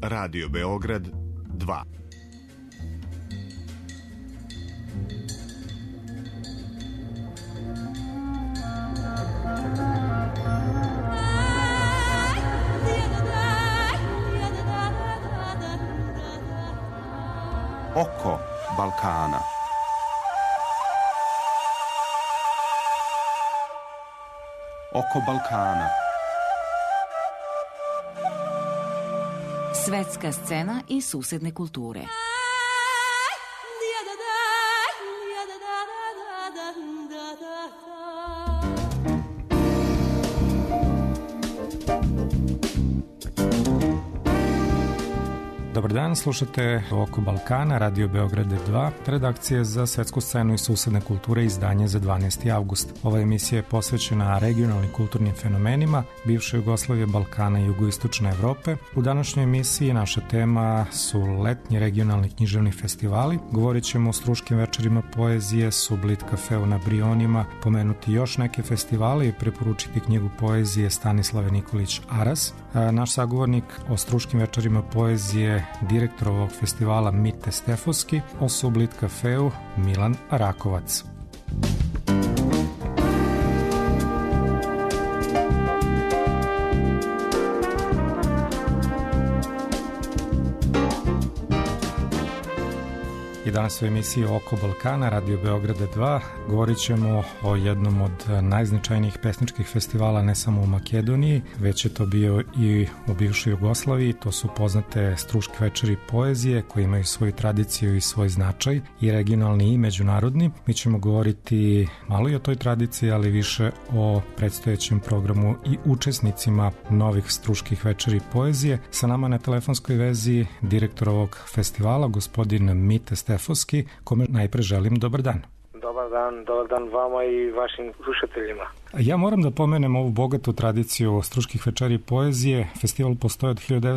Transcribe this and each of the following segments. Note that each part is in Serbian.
Radio Beograd 2. Oko Balkana. Oko Balkana. Svetska scena i susedne kulture. Dobar dan, slušate Oko Balkana, Radio Beograd 2, redakcije za svetsku scenu i susedne kulture, izdanje za 12. avgust. Ova emisija je posvećena regionalnim kulturnim fenomenima bivše Jugoslavije, Balkana i jugoistočne Evrope. U današnjoj emisiji naša tema su letnji regionalni književni festivali. Govorit ćemo o Struškim večerima poezije, Sublit kafeu na Brionima, pomenuti još neke festivale i preporučiti knjigu poezije Stanislave Nikolić Aras. Naš sagovornik o Struškim večerima poezije, direktor ovog festivala Mite Stefovski, o Sublit kafeu Milan Rakovac. I danas u emisiji Oko Balkana, Radio Beograda 2, govorit ćemo o jednom od najznačajnijih pesničkih festivala ne samo u Makedoniji, već je to bio i u bivšoj Jugoslaviji. To su poznate Struške večeri poezije koje imaju svoju tradiciju i svoj značaj, i regionalni i međunarodni. Mi ćemo govoriti malo i o toj tradiciji, ali više o predstojećem programu i učesnicima novih Struških večeri poezije. Sa nama na telefonskoj vezi direktor ovog festivala, gospodin Mite Stefovski, kome najpre želim dobar dan. Dobar dan vama i vašim slušateljima. Ja moram da pomenem ovu bogatu tradiciju Struških večeri poezije. Festival postoji od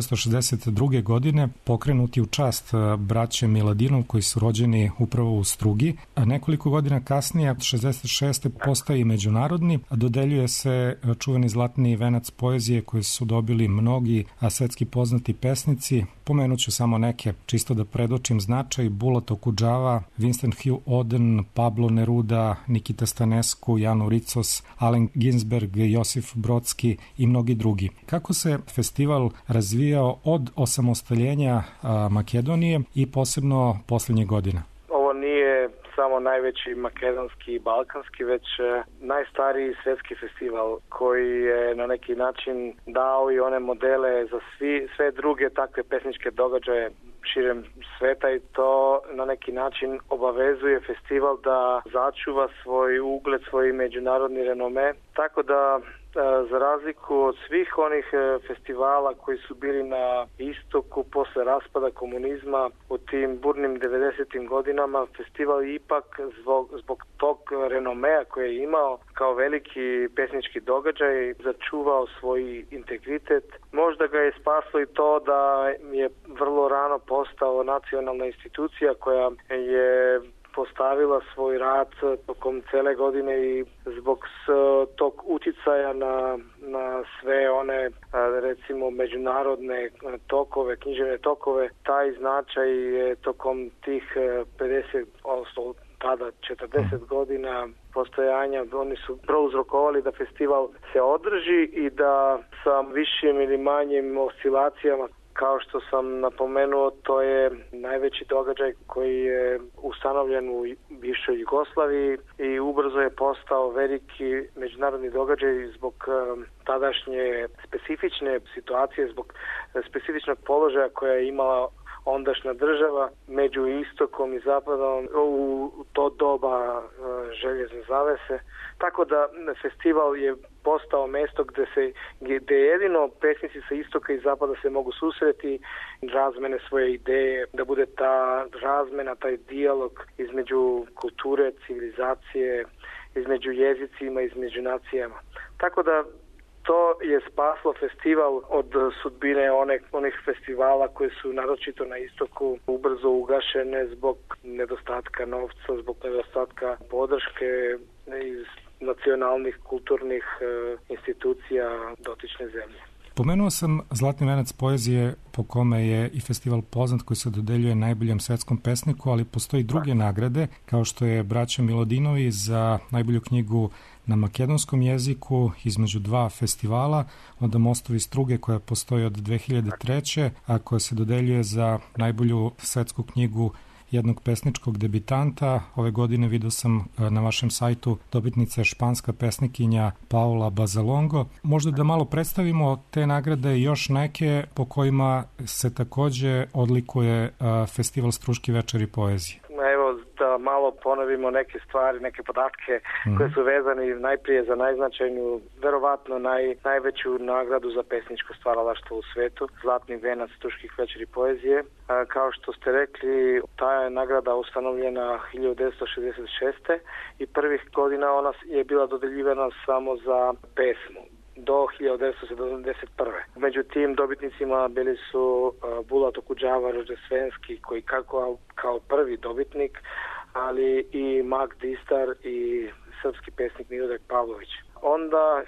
1962. godine, pokrenuti u čast braće Miladinov koji su rođeni upravo u Strugi. A nekoliko godina kasnije, od 66. postaje i međunarodni, a dodeljuje se čuveni zlatni venac poezije koji su dobili mnogi svetski poznati pesnici. Pomenuću samo neke, čisto da predočim značaj: Bulat Okudžava, Winston Hugh Oden, Pablo Neruda, Nikita Stanescu, Jan Uricos, Allen Ginsberg, Josif Brodski i mnogi drugi. Kako se festival razvijao od osamostaljenja Makedonije i posebno poslednjih godina? Ovo nije samo najveći makedonski i balkanski, već najstariji svetski festival koji je na neki način dao i one modele za sve druge takve pesničke događaje širem sveta, i to na neki način obavezuje festival da začuva svoj ugled, svoj međunarodni renome. Tako da za razliku od svih onih festivala koji su bili na istoku posle raspada komunizma u tim burnim 90. godinama, festival ipak zbog tog renomea koje je imao kao veliki pesnički događaj začuvao svoj integritet. Možda ga je spaslo i to da je vrlo rano postao nacionalna institucija koja je postavila svoj rad tokom cele godine, i zbog tog uticaja na sve one recimo međunarodne tokove, književne tokove, taj značaj je tokom tih 50, odnosno tada 40 godina postojanja, oni su prouzrokovali da festival se održi i da sa višim ili manjim oscilacijama, kao što sam napomenuo, to je najveći događaj koji je ustanovljen u bivšoj Jugoslaviji i ubrzo je postao veliki međunarodni događaj zbog tadašnje specifične situacije, zbog specifičnog položaja koja je imala ondašnja država među istokom i zapadom u to doba željezne zavese. Tako da festival je postao mesto gde jedino pesnici sa istoka i zapada se mogu susreti, razmene svoje ideje, da bude ta razmena, taj dijalog između kulture, civilizacije, između jezicima, između nacijama. Tako da to je spaslo festival od sudbine onih festivala koji su naročito na istoku ubrzo ugašene zbog nedostatka novca, zbog nedostatka podrške iz nacionalnih kulturnih institucija dotične zemlje. Pomenuo sam Zlatni venac poezije po kome je i festival poznat koji se dodeljuje najboljem svetskom pesniku, ali postoji druge nagrade kao što je Braća Milodinovi za najbolju knjigu na makedonskom jeziku između dva festivala, onda Mostovi struge koja postoji od 2003. a koja se dodeljuje za najbolju svetsku knjigu jednog pesničkog debitanta. Ove godine vidio sam na vašem sajtu dobitnica je španska pesnikinja Paula Bazalongo. Možda da malo predstavimo te nagrade i još neke po kojima se takođe odlikuje festival Struški večeri poezije. Evo da malo ponovimo neke stvari, neke podatke koje su vezani najprije za najznačajniju, verovatno najveću nagradu za pesničko stvaralaštvo u svetu, Zlatni venac Struških večeri poezije. Kao što ste rekli, ta je nagrada ustanovljena 1966. i prvih godina ona je bila dodeljivana samo za pesmu do 1971. Među tim dobitnicima bili su Bulat Okudžava Rođesvenski koji kao prvi dobitnik, ali i Mak Distar i srpski pesnik Miodrag Pavlović. Onda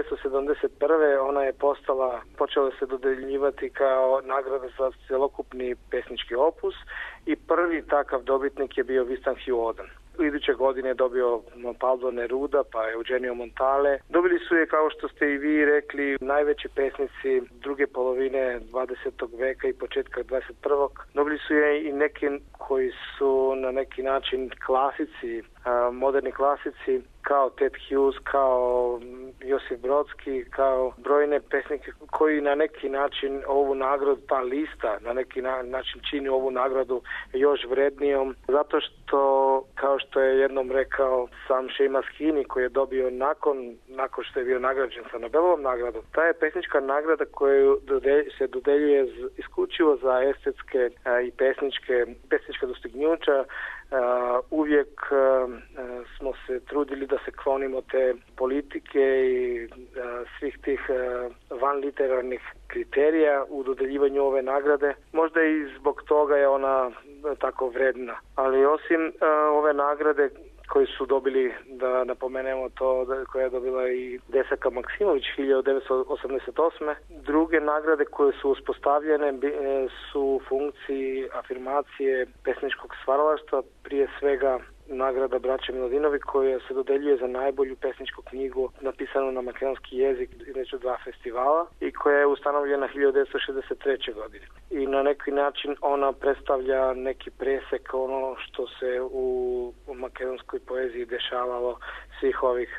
1971. ona je počela se dodeljivati kao nagrada za celokupni pesnički opus i prvi takav dobitnik je bio Vistan Hiodan. Iduće godine je dobio Pablo Neruda, pa Eugenio Montale. Dobili su je, kao što ste i vi rekli, najveći pesnici druge polovine 20. veka i početka 21. Dobili su je i neki koji su na neki način klasici, moderni klasici, kao Ted Hughes, kao Josip Brodski, kao brojne pesnike koji na neki način ovu nagradu, ta lista na neki način čini ovu nagradu još vrednijom, zato što, kao što je jednom rekao sam Seamus Heaney koji je dobio nakon što je bio nagrađen sa Nobelovom nagradom, ta je pesnička nagrada koju se dodeljuje isključivo za estetske i pesnička dostignuća. Uvijek smo se trudili da se klonimo te politike i svih tih vanliterarnih kriterija u dodeljivanju ove nagrade. Možda i zbog toga je ona tako vredna. Ali osim ove nagrade koji su dobili, da napomenemo to, koja je dobila i Desaka Maksimović 1988. Druge nagrade koje su uspostavljene su u funkciji afirmacije pesničkog stvaralaštva, prije svega nagrada Braća Milodinovi koja se dodeljuje za najbolju pesničku knjigu napisanu na makedonski jezik između dva festivala i koja je ustanovljena 1963. godine. I na neki način ona predstavlja neki presek ono što se u makedonskoj poeziji dešavalo svih ovih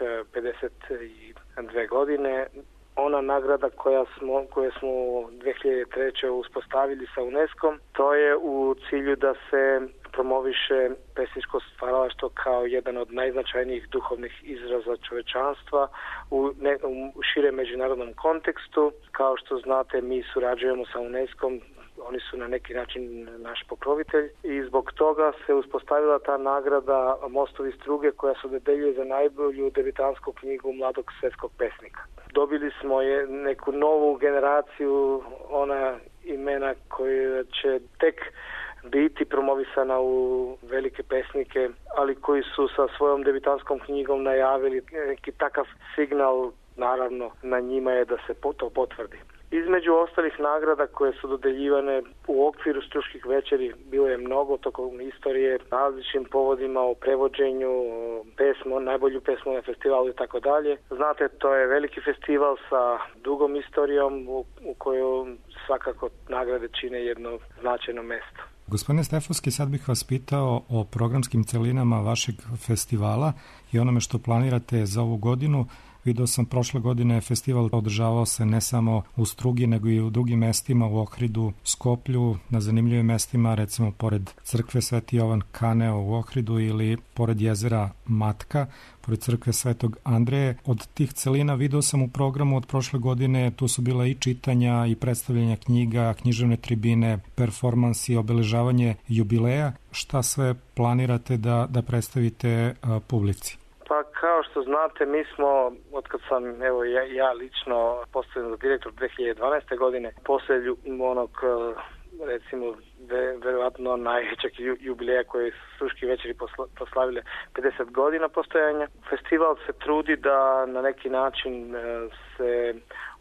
52 godine. Ona nagrada koju smo 2003. uspostavili sa UNESCO-om, to je u cilju da se promoviše pesničko stvaralaštvo kao jedan od najznačajnijih duhovnih izraza čovečanstva u širem međunarodnom kontekstu. Kao što znate, mi surađujemo sa UNESCO-om, oni su na neki način naš pokrovitelj i zbog toga se uspostavila ta nagrada Mostovi struge koja se dodeljuje za najbolju debitansku knjigu mladog svetskog pesnika. Dobili smo neku novu generaciju, ona imena koja će tek biti promovisana u velike pesnike, ali koji su sa svojom debitanskom knjigom najavili neki takav signal, naravno na njima je da se to potvrdi. Između ostalih nagrada koje su dodeljivane u okviru Struških večeri bilo je mnogo tokom istorije, različitim povodima o prevođenju, najbolju pesmu na festivalu i tako dalje. Znate, to je veliki festival sa dugom istorijom u kojoj svakako nagrade čine jedno značajno mesto. Gospodine Stefovski, sad bih vas pitao o programskim celinama vašeg festivala i onome što planirate za ovu godinu. Video sam prošle godine festival održavao se ne samo u Strugi, nego i u drugim mestima, u Ohridu, Skoplju, na zanimljivim mestima, recimo pored crkve Sveti Jovan Kaneo u Ohridu ili pored jezera Matka, pored crkve Svetog Andreje. Od tih celina video sam u programu od prošle godine, tu su bila i čitanja i predstavljanja knjiga, književne tribine, performansi, obeležavanje jubileja. Šta sve planirate da predstavite publici? Pa kao što znate, mi smo, otkad sam ja lično postavljen za direktor 2012. godine, poslije onog recimo verovatno najvećeg jubileja koje su Struški večeri proslavile 50 godina postojanja. Festival se trudi da na neki način se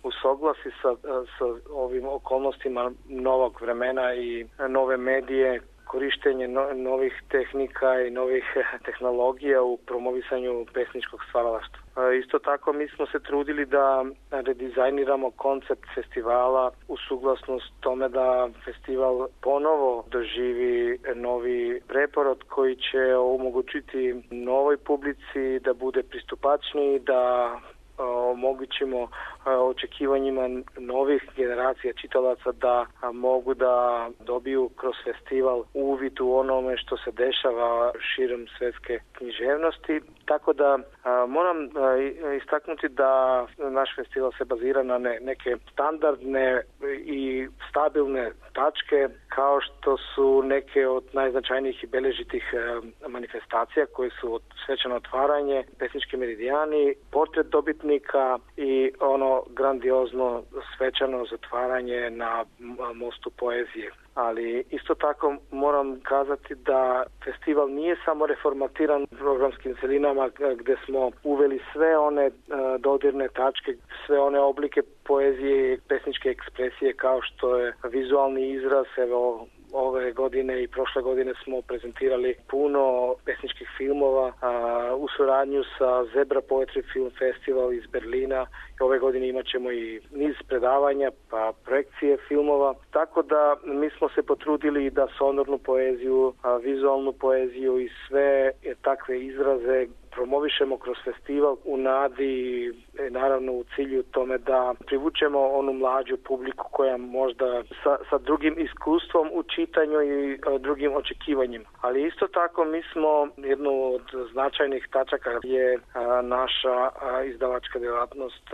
usoglasi sa ovim okolnostima novog vremena i nove medije, korištenje novih tehnika i novih tehnologija u promovisanju pesničkog stvaralaštva. Isto tako mi smo se trudili da redizajniramo koncept festivala u suglasnost tome da festival ponovo doživi novi preporod koji će omogućiti novoj publici da bude pristupačniji, da omogućimo očekivanjima novih generacija čitalaca da mogu da dobiju kroz festival uvid u onome što se dešava širom svjetske književnosti. Tako da moram istaknuti da naš festival se bazira na neke standardne i stabilne tačke, kao što su neke od najznačajnijih i beležitih manifestacija koje su svečano otvaranje, pesnički meridijani, portret dobitnika i ono grandiozno svečano zatvaranje na mostu poezije. Ali isto tako moram kazati da festival nije samo reformatiran programskim celinama gdje smo uveli sve one dodirne tačke, sve one oblike poezije i pesničke ekspresije kao što je vizualni izraz. Evo, ove godine i prošle godine smo prezentirali puno pesničkih filmova u suradnju sa Zebra Poetry Film Festival iz Berlina. Ove godine imat ćemo i niz predavanja pa projekcije filmova. Tako da mi smo se potrudili da sonornu poeziju, vizualnu poeziju i sve takve izraze promovišemo kroz festival u nadi i naravno u cilju tome da privučemo onu mlađu publiku koja možda sa drugim iskustvom u čitanju i drugim očekivanjima. Ali isto tako mi smo jednu od značajnih tačaka je naša izdavačka djelatnost,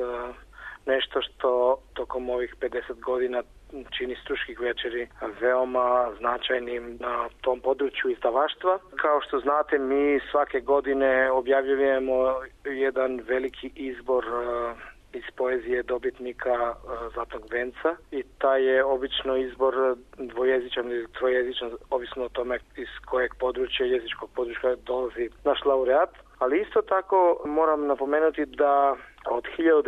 nešto što tokom ovih 50 godina čini Struških večeri veoma značajnim na tom području izdavaštva. Kao što znate, mi svake godine objavljujemo jedan veliki izbor iz poezije dobitnika Zlatnog venca i taj je obično izbor dvojezičan ili trojezičan, ovisno o tome iz kojeg područja, jezičkog područja dolazi naš laureat. Ali isto tako moram napomenuti da od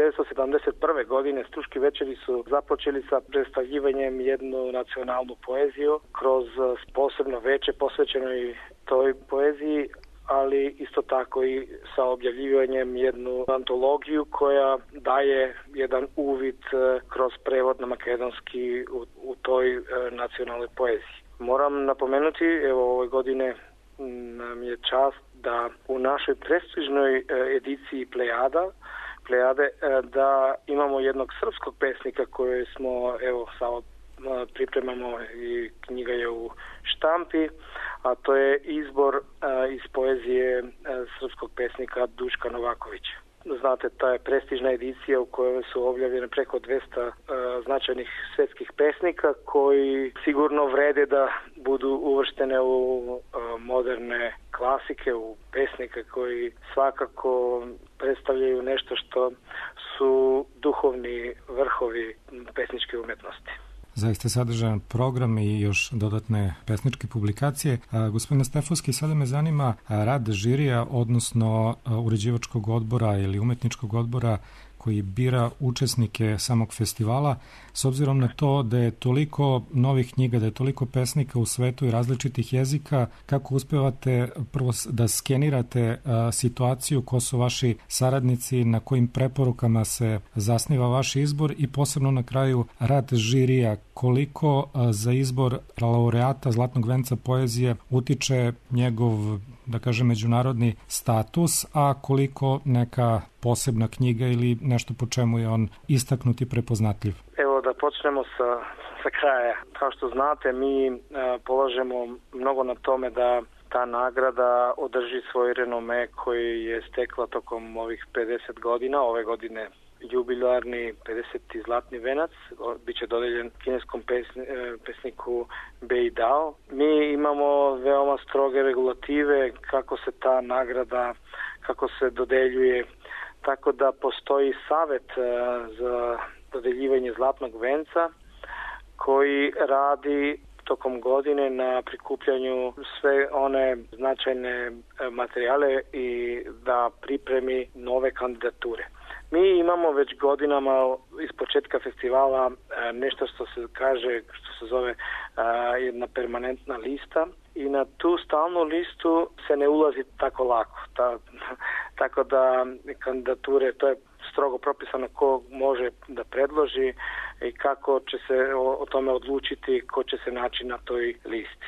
1971. godine Struški večeri su započeli sa predstavljivanjem jednu nacionalnu poeziju kroz posebno veče posvećenoj toj poeziji, ali isto tako i sa objavljivanjem jednu antologiju koja daje jedan uvid kroz prevod na makedonski u toj nacionalnoj poeziji. Moram napomenuti, evo ove godine nam je čast da u našoj prestižnoj ediciji Plejade da imamo jednog srpskog pesnika koje smo samo pripremamo i knjiga je u štampi, a to je izbor iz poezije srpskog pesnika Duška Novakovića. Znate, ta je prestižna edicija u kojoj su objavljene preko 200 značajnih svjetskih pesnika koji sigurno vrede da budu uvrštene u moderne klasike, u pesnike koji svakako predstavljaju nešto što su duhovni vrhovi pesničke umjetnosti. Zaista sadržajan program i još dodatne pesničke publikacije. Gospodine Stefovski, sada me zanima rad žirija, odnosno uređivačkog odbora ili umetničkog odbora koji bira učesnike samog festivala, s obzirom na to da je toliko novih knjiga, da je toliko pesnika u svetu i različitih jezika, kako uspevate prvo da skenirate situaciju, ko su vaši saradnici, na kojim preporukama se zasniva vaš izbor i posebno na kraju rad žirija, koliko za izbor laureata Zlatnog venca poezije utiče njegov, da kažem, međunarodni status, a koliko neka posebna knjiga ili nešto po čemu je on istaknut i prepoznatljiv? Evo da počnemo sa kraja. Kao što znate, mi polažemo mnogo na tome da ta nagrada održi svoj renome koji je stekla tokom ovih 50 godina. Ove godine jubilarni 50. Zlatni venac biće dodeljen kineskom pesniku Bei Dao. Mi imamo veoma stroge regulative kako se ta nagrada, kako se dodeljuje, tako da postoji savjet za dodeljivanje Zlatnog venca koji radi tokom godine na prikupljanju sve one značajne materijale i da pripremi nove kandidature. Mi imamo već godinama iz početka festivala nešto što se kaže, što se zove jedna permanentna lista i na tu stalnu listu se ne ulazi tako lako. Tako da kandidature, to je strogo propisano ko može da predloži i kako će se o tome odlučiti ko će se naći na toj listi.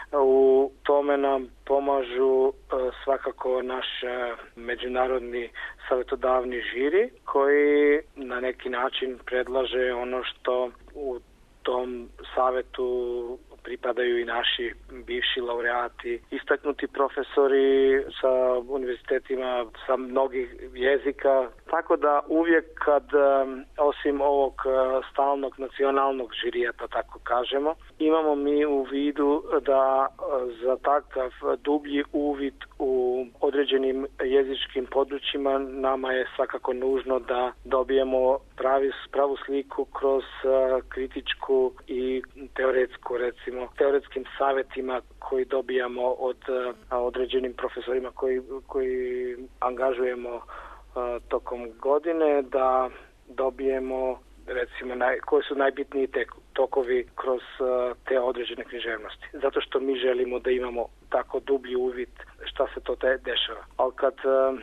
U tome nam pomažu svakako naš međunarodni savjetodavni žiri koji na neki način predlaže ono što u tom savjetu pripadaju i naši bivši laureati, istaknuti profesori sa univerzitetima sa mnogih jezika. Tako da uvijek kad, osim ovog stalnog nacionalnog žirija, da tako kažemo, imamo mi u vidu da za takav dublji uvid u određenim jezičkim područjima nama je svakako nužno da dobijemo pravu sliku kroz kritičku i teoretsku, recimo, teoretskim savjetima koji dobijamo od određenim profesorima koji angažujemo tokom godine, da dobijemo recimo koji su najbitniji tokovi kroz te određene književnosti. Zato što mi želimo da imamo tako dublji uvid šta se to dešava. Ali kad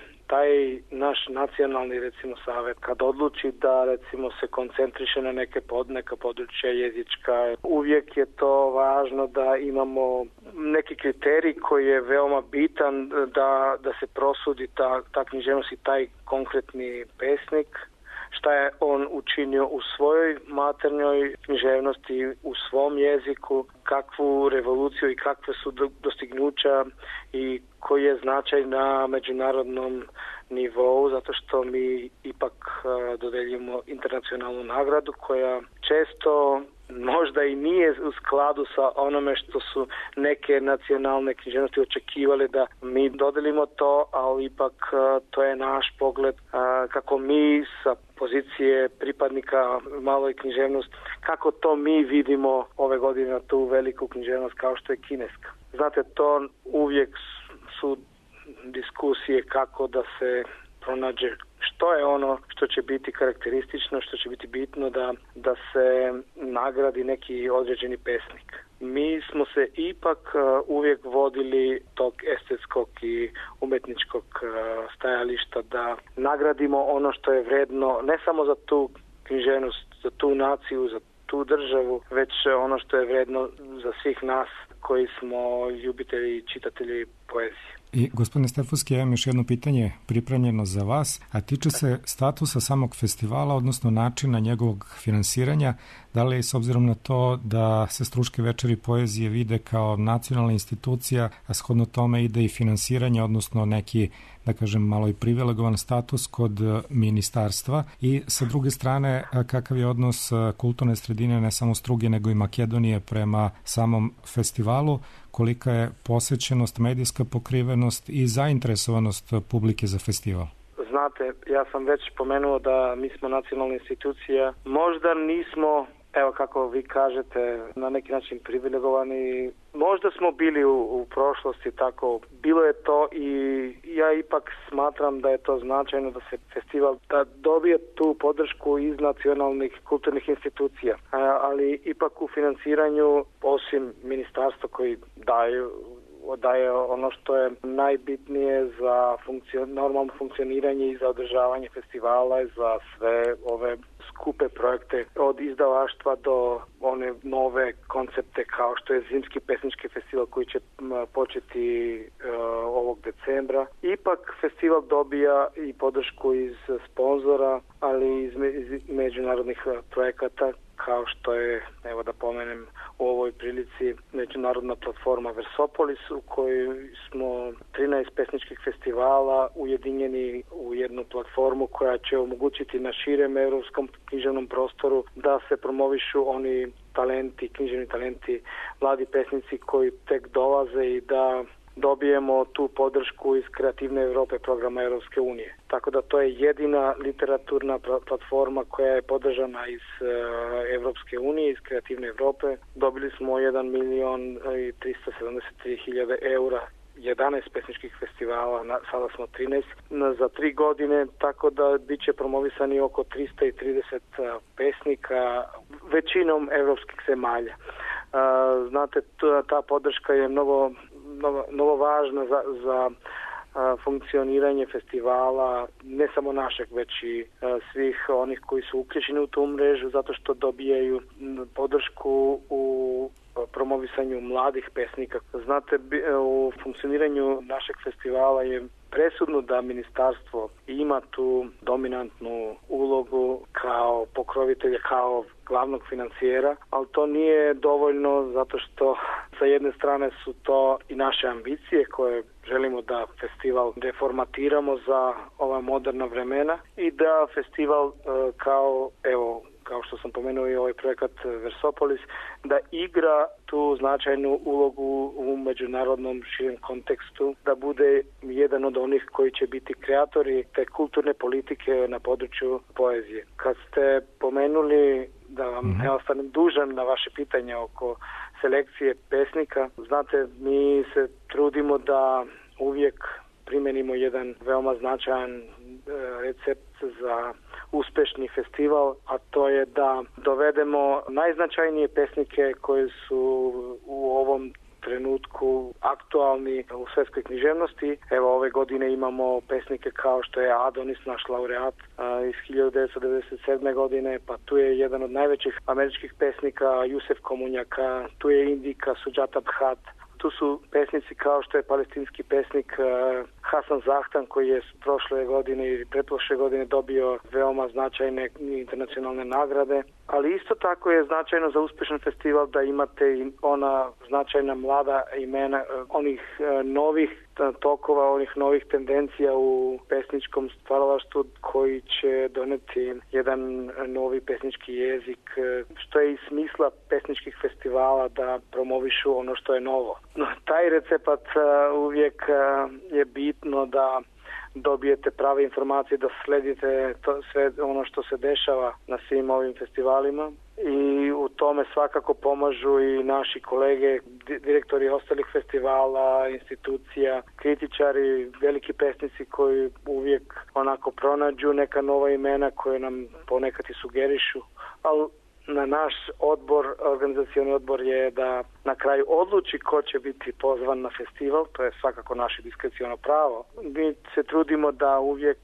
taj naš nacionalni recimo savjet kad odluči da recimo se koncentriše na neka područja jezička, uvijek je to važno da imamo neki kriterij koji je veoma bitan da se prosudi ta književnost i taj konkretni pesnik, šta je on učinio u svojoj maternjoj književnosti, u svom jeziku, kakvu revoluciju i kakve su dostignuća i koji je značaj na međunarodnom nivou, zato što mi ipak dodeljujemo internacionalnu nagradu koja često možda i nije u skladu sa onome što su neke nacionalne književnosti očekivali da mi dodelimo to, ali ipak to je naš pogled kako mi sa pozicije pripadnika maloj književnosti, kako to mi vidimo ove godine na tu veliku književnost kao što je kineska. Znate, to uvijek su diskusije kako da se pronađe što je ono što će biti karakteristično, što će biti bitno da se nagradi neki određeni pesnik. Mi smo se ipak uvijek vodili tog estetskog i umetničkog stajališta da nagradimo ono što je vredno ne samo za tu književnost, za tu naciju, za tu državu, već ono što je vredno za svih nas koji smo ljubitelji i čitatelji poezije. I gospodine Stefanski, ja imam još jedno pitanje pripremljeno za vas, a tiče se statusa samog festivala, odnosno načina njegovog finansiranja. Da li s obzirom na to da se Struške večeri poezije vide kao nacionalna institucija, a shodno tome ide i finansiranje, odnosno neki, da kažem, malo i privilegovan status kod ministarstva, i sa druge strane kakav je odnos kulturne sredine ne samo Struge nego i Makedonije prema samom festivalu, kolika je posvećenost, medijska pokrivenost i zainteresovanost publike za festival? Znate, ja sam već pomenuo da mi smo nacionalna institucija. Možda nismo, evo kako vi kažete, na neki način privilegovani. Možda smo bili u prošlosti tako. Bilo je to i ja ipak smatram da je to značajno da se festival da dobije tu podršku iz nacionalnih kulturnih institucija. Ali ipak u financiranju, osim ministarstva koji daje ono što je najbitnije za normalno funkcioniranje i za održavanje festivala i za sve ove skupe projekte od izdavaštva do one nove koncepte kao što je Zimski pesnički festival koji će početi ovog decembra. Ipak festival dobija i podršku iz sponzora, ali iz međunarodnih projekata kao što je, evo da pomenem u ovoj prilici, međunarodna platforma Versopolis u kojoj smo 13 pesničkih festivala ujedinjeni u jednu platformu koja će omogućiti na širem europskom književnom prostoru da se promovišu oni talenti, književni talenti, mladi pesnici koji tek dolaze i da dobijemo tu podršku iz Kreativne Europe programa Europske unije. Tako da to je jedina literaturna platforma koja je podržana iz Europske unije, iz Kreativne Europe. Dobili smo 1.373.000 eura 11 pesničkih festivala, sada smo 13 za 3 godine, tako da bit će promovisani oko 330 pesnika, većinom evropskih zemalja. Znate, ta podrška je mnogo važna za funkcioniranje festivala, ne samo našeg, već i svih onih koji su uključeni u tu mrežu, zato što dobijaju podršku u promovisanju mladih pesnika. Znate, u funkcioniranju našeg festivala je presudno da ministarstvo ima tu dominantnu ulogu kao pokrovitelja, kao glavnog financijera, ali to nije dovoljno zato što sa jedne strane su to i naše ambicije koje želimo da festival reformatiramo za ova moderna vremena i da festival kao što sam pomenuo i ovaj projekat Versopolis, da igra tu značajnu ulogu u međunarodnom širem kontekstu, da bude jedan od onih koji će biti kreatori te kulturne politike na području poezije. Kad ste pomenuli, da vam ne ostanem dužan na vaše pitanje oko selekcije pesnika, znate, mi se trudimo da uvijek primenimo jedan veoma značajan recept za uspešni festival, a to je da dovedemo najznačajnije pesnike koji su u ovom trenutku aktualni u svetskoj književnosti. Evo, ove godine imamo pesnike kao što je Adonis, naš laureat iz 1997. godine, pa tu je jedan od najvećih američkih pesnika Jusef Komunjaka, tu je Indika, Sujata Bhat, tu su pesnici kao što je palestinski pesnik Hasan Zahtan, koji je prošle godine i pretprošle godine dobio veoma značajne internacionalne nagrade. Ali isto tako je značajno za uspešan festival da imate i ona značajna mlada imena, onih novih tokova, onih novih tendencija u pesničkom stvaralaštvu koji će doneti jedan novi pesnički jezik, što je i smisla pesničkih festivala da promovišu ono što je novo. No, taj recept uvijek je bitno da dobijete prave informacije, da sledite sve ono što se dešava na svim ovim festivalima i u tome svakako pomažu i naši kolege, direktori ostalih festivala, institucija, kritičari, veliki pesnici koji uvijek onako pronađu neka nova imena koje nam ponekad i sugerišu, ali na naš odbor, organizacioni odbor je da na kraju odluči ko će biti pozvan na festival, to je svakako naše diskreciono pravo. Mi se trudimo da uvijek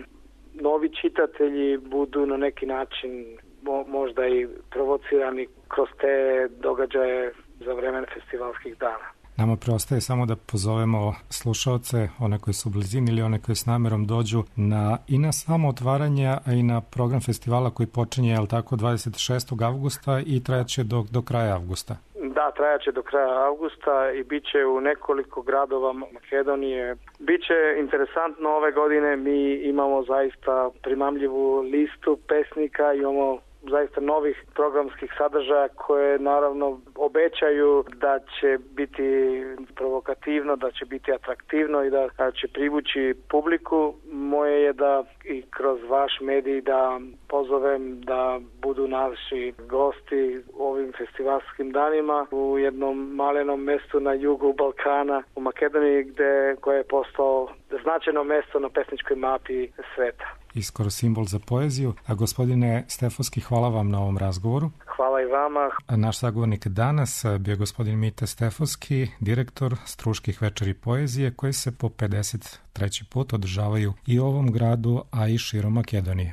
novi čitatelji budu na neki način možda i provocirani kroz te događaje za vreme festivalskih dana. Nama preostaje samo da pozovemo slušaoce, one koji su u blizini ili one koji s namerom dođu i na samo otvaranje, a i na program festivala koji počinje, je li tako, 26. avgusta i trajaće do kraja avgusta. Da, trajaće do kraja avgusta i bit će u nekoliko gradova Makedonije. Biće interesantno ove godine, mi imamo zaista primamljivu listu pesnika, imamo zaista novih programskih sadržaja koje naravno obećaju da će biti provokativno, da će biti atraktivno i da će privući publiku. Moje je da i kroz vaš medij da pozovem da budu naši gosti ovim festivalskim danima u jednom malenom mestu na jugu Balkana u Makedoniji koje je postao značajno mesto na pesničkoj mapi sveta. I skoro simbol za poeziju. A gospodine Stefovski, hvala vam na ovom razgovoru. Hvala i vama. Naš sagovornik danas bio gospodin Mite Stefovski, direktor Struških večeri poezije, koje se po 53. put održavaju i u ovom gradu, a i širom Makedonije.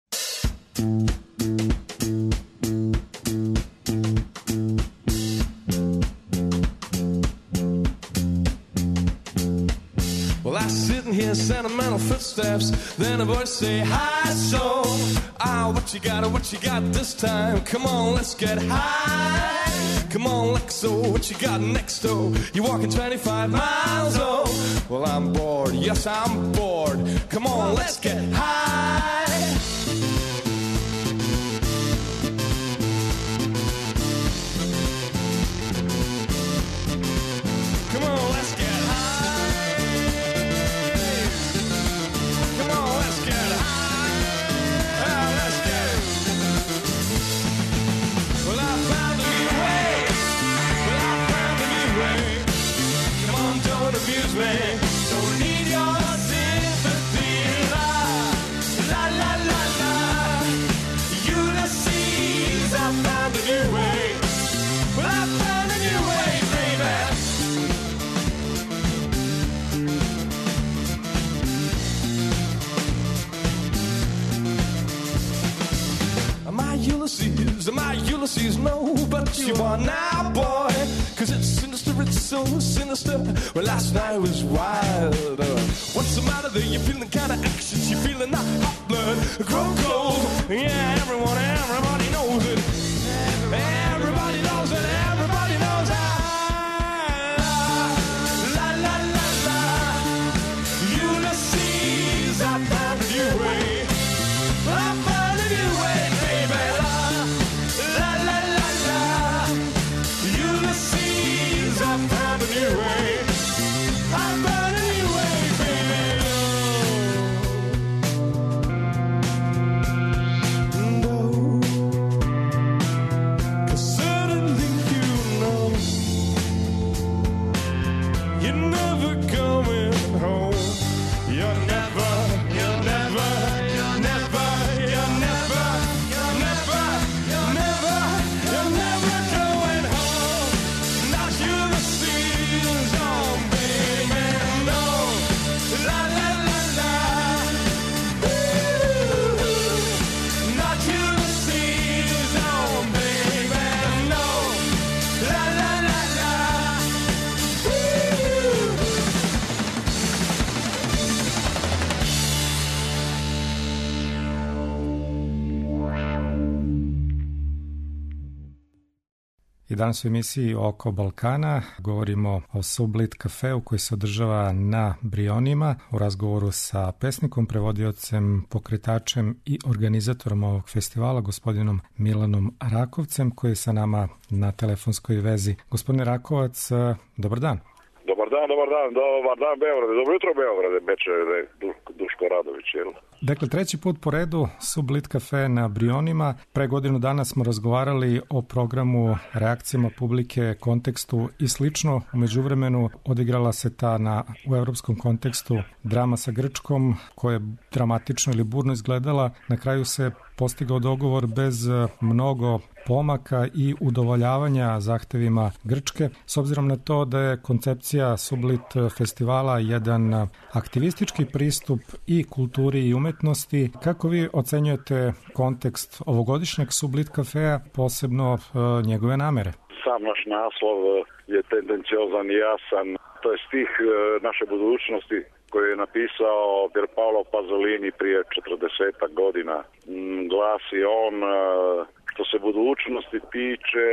Well, I sitting here, sentimental footsteps, then a voice say, hi, so, what you got this time? Come on, let's get high. Come on, Lexo, what you got next, oh? You walking 25 miles, oh? Well, I'm bored, yes, I'm bored. Come on, let's get high. Come on, let's get high. Come on, let's get high. Let's get it. Well, I found a new way. Well, I found a new way. Come on, don't abuse you are now, boy. Cause it's sinister, it's so sinister. Well, last night was wild. What's the matter there? You're feeling kinda anxious. You're feeling the hot blood grow cold. Yeah, everybody knows it. Everybody knows it. Everybody knows it. La la la la. Ulysses, I found a new way. I found a new way, baby. La la la la. Ulysses, I found a new way. I found a new way, baby. No, 'cause suddenly you know you're never coming home. You're never, you're never, you're never, you're never, you're never, you're never, you're never going home. Not Ulysses, oh baby, no. La la la la. Ooh. Not Ulysses, oh baby, no. La la la la. Ooh. I danas u emisiji Oko Balkana govorimo o Sublit kafeu koji se održava na Brionima u razgovoru sa pesnikom, prevodiocem, pokretačem i organizatorom ovog festivala, gospodinom Milanom Rakovcem, koji je sa nama na telefonskoj vezi. Gospodine Rakovac, dobar dan. Dobar dan Beograde, dobro jutro Beograde, beče Duško Radović, jel? Dakle, treći put po redu Sublit kafe na Brionima. Pre godinu dana smo razgovarali o programu, reakcijama publike, kontekstu i slično. U međuvremenu odigrala se u evropskom kontekstu drama sa Grčkom, koja je dramatično ili burno izgledala. Na kraju se postigao dogovor bez mnogo pomaka i udovoljavanja zahtevima Grčke. S obzirom na to da je koncepcija Sublit festivala jedan aktivistički pristup i kulturi i umetnosti, kako vi ocenjujete kontekst ovogodišnjeg Sublit kafea, posebno njegove namere? Sam naš naslov je tendenciozan i jasan. To je stih naše budućnosti koji je napisao Pier Paolo Pasolini prije 40 godina. Glasi on: što se budućnosti tiče,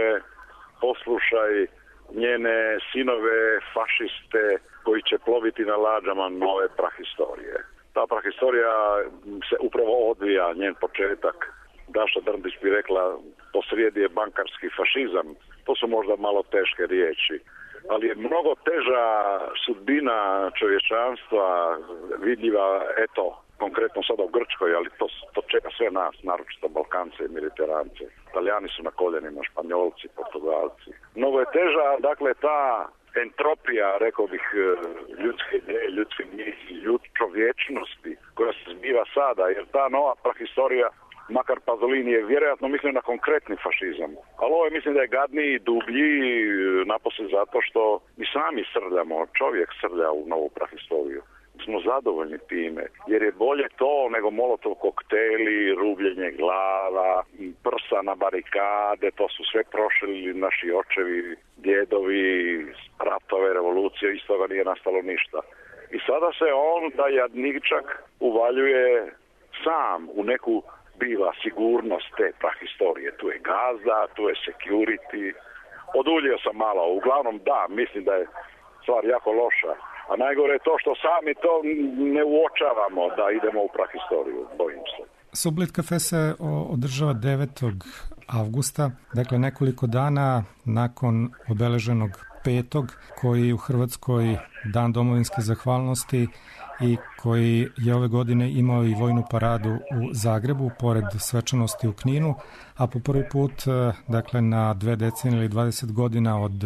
poslušaj njene sinove fašiste koji će ploviti na lađama nove prahistorije. Ta prahistorija se upravo odvija, njen početak. Daša Drndić bi rekla, posrijedi je bankarski fašizam. To su možda malo teške riječi, ali je mnogo teža sudbina čovječanstva vidljiva, eto, konkretno sada u Grčkoj, ali to čeka sve nas, naročito Balkance i Mediterance. Italijani su na koljenima, Španjolci, Portugalci. Mnogo je teža, dakle, ta entropija, rekao bih, ljudske ideje, ljudske misli, čovječnosti koja se zbiva sada, jer ta nova prahistorija, makar Pasolini je vjerojatno mislio na konkretni fašizam. Ali ovo je, mislim da je gadniji, dublji, napose zato što mi sami srljamo, čovjek srlja u novu prahistoriju. Smo zadovoljni time, jer je bolje to nego molotov kokteli, rubljenje glava, prsa na barikade, to su sve prošli naši očevi, djedovi, ratove, revolucije, iz toga nije nastalo ništa. I sada se on, da jadničak, uvaljuje sam u neku biva sigurnost te prahistorije. Tu je gazda, tu je security. Oduljio sam malo, uglavnom da, mislim da je stvar jako loša. A najgore je to što sami to ne uočavamo da idemo u prahistoriju, bojim se. Sublit kafe se održava 9. avgusta, dakle nekoliko dana nakon obeleženog 5. koji u Hrvatskoj Dan domovinske zahvalnosti i koji je ove godine imao i vojnu paradu u Zagrebu, pored svečanosti u Kninu, a po prvi put, dakle na 2 decenije ili 20 godina od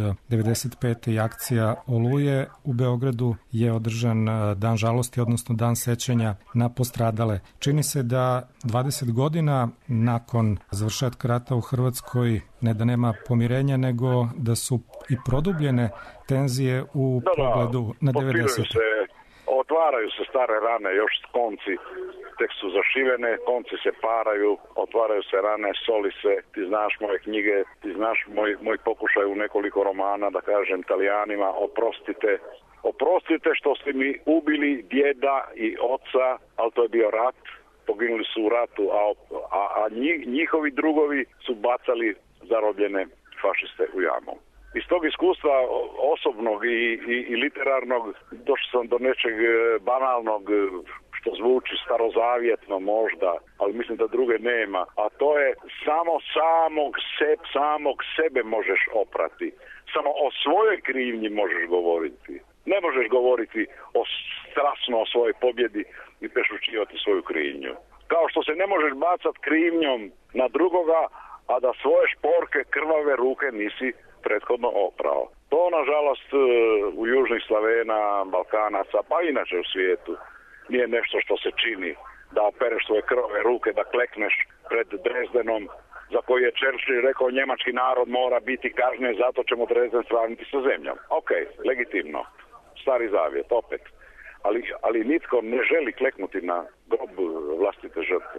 95. i akcija Oluje, u Beogradu je održan Dan žalosti, odnosno Dan sećanja na postradale. Čini se da 20 godina nakon završetka rata u Hrvatskoj ne da nema pomirenja, nego da su i produbljene tenzije u pogledu na 90. Otvaraju se stare rane, još s konci tek su zašivene, konci se paraju, otvaraju se rane, soli se, ti znaš moje knjige, ti znaš moj pokušaj u nekoliko romana da kažem Talijanima, oprostite što ste mi ubili djeda i oca, ali to je bio rat, poginuli su u ratu, a njihovi drugovi su bacali zarobljene fašiste u jamu. Iz tog iskustva osobnog i literarnog došao sam do nečeg banalnog, što zvuči starozavjetno možda, ali mislim da druge nema, a to je samog sebe možeš oprati. Samo o svojoj krivnji možeš govoriti. Ne možeš govoriti strasno o svojoj pobjedi i prešućivati svoju krivnju. Kao što se ne možeš bacati krivnjom na drugoga, a da svoje šporke, krvave ruke nisi prethodno oprao. To, nažalost, u južnih Slavena, Balkanaca, pa inače u svijetu, nije nešto što se čini, da opereš svoje krvave ruke, da klekneš pred Drezdenom, za koji je Churchill rekao njemački narod mora biti kažnjen, zato ćemo Drezden sravniti sa zemljom. Ok, legitimno. Stari zavjet, opet. Ali nitko ne želi kleknuti na grob vlastite žrtve.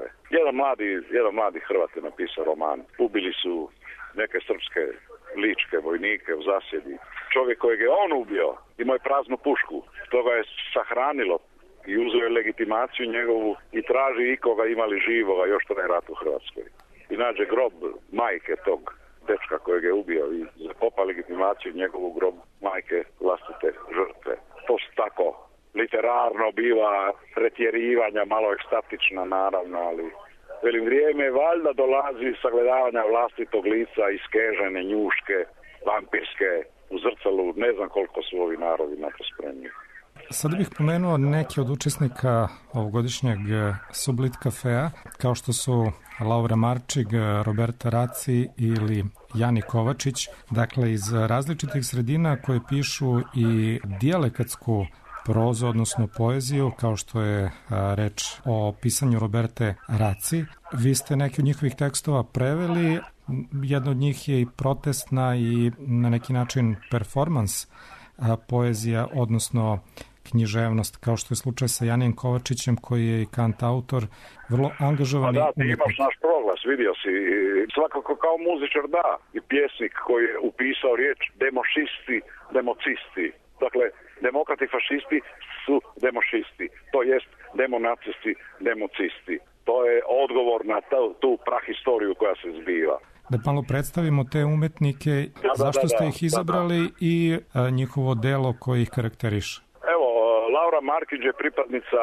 Jedan mladi Hrvat je napisao roman. Ubili su neke srpske ličke vojnike u zasjedi. Čovjek kojeg je on ubio imao je praznu pušku. To ga je sahranilo i uzeo je legitimaciju njegovu i traži ikoga imali živoga još traje rat u Hrvatskoj. I nađe grob majke tog dečka kojeg je ubio i zakopa legitimaciju njegovu grob majke vlastite žrtve. To tako literarno biva pretjerivanja, malo ekstatična naravno, ali velim vrijeme valjda dolazi sagledavanja vlastitog lica, iskežene, njuške, vampirske, u zrcalu, ne znam koliko su ovi narodi na to spremni. Sada bih pomenuo neki od učesnika ovogodišnjeg Sublit kafea, kao što su Laura Marčig, Roberta Raci ili Jani Kovačić, dakle iz različitih sredina koje pišu i dijalektsku prozu, odnosno poeziju, kao što je reč o pisanju Roberte Raci. Vi ste neki od njihovih tekstova preveli, jedna od njih je i protestna i na neki način performans poezija, odnosno književnost, kao što je slučaj sa Janijem Kovačićem, koji je i kantautor, vrlo angažovani umjetnik. Da, ti imaš naš proglas, vidio si. Svakako kao muzičar, da. I pjesnik koji je upisao riječ demošisti, democisti. Dakle, demokrati fašisti su demošisti, to jest demonacisti, democisti. To je odgovor na tu prahistoriju koja se zbiva. Da malo predstavimo te umetnike, zašto ste ih izabrali i njihovo delo koje ih karakteriše. Evo, Laura Markić je pripadnica